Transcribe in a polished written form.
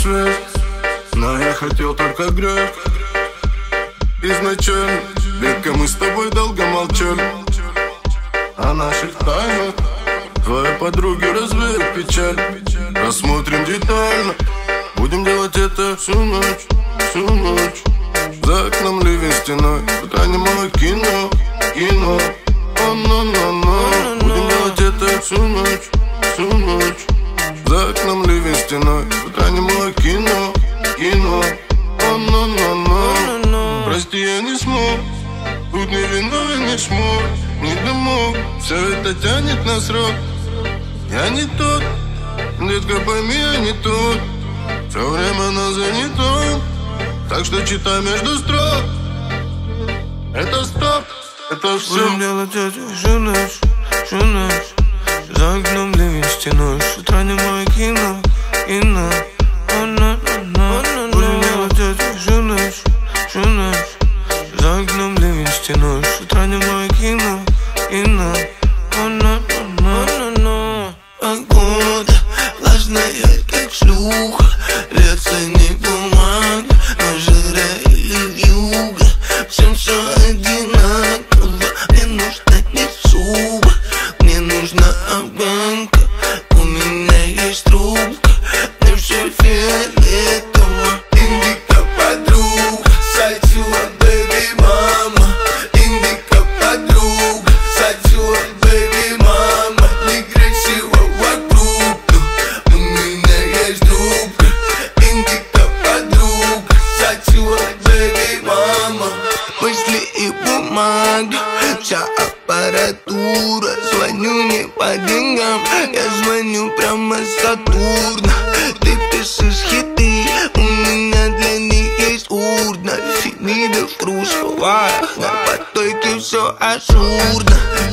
свет, но я хотел только грех. Изначально, редко мы с тобой долго молчали о наших тайнах. Твои подруги развеют печаль. Рассмотрим детально. Будем делать это всю ночь, всю ночь. За окном ливень стеной, утра немало кино, кино. Будем делать это всю ночь, всю ночь. За окном ливень стеной, утра немало кино, кино. Прости, я не смог, тут не виновен, не смог, не домог. Все это тянет на срок. Я не тот, детка, пойми, я не тот. Все время на занятом, так что читай между строк. Это стоп, это все. Будем делать это всю ночь, всю ночь. За окном ливень стеной, с утра немое кино, кино. Будем делать это всю ночь, всю ночь. За окном ливень стеной, с утра немое кино, кино. Погода влажная, как шлюха. Льется не бумага, но жира или вьюга. Всем все одинаково. Мне нужна не шуба, мне нужна обманка. У меня есть трубка, мне все фиолетово. Индика подруга, сачула, бэби мама. Индика подруга, сачула, бэби мама. Некрасиво вокруг, но у меня есть трубка. Индика подруга, сачула, бэби мама. Мысли и бумага, вся аппаратура. Звоню не по деньгам, я звоню прямо с Сатурна. Ты пишешь хиты, у меня для них есть урна. Фемида в трусовых, на потоке все ажурно.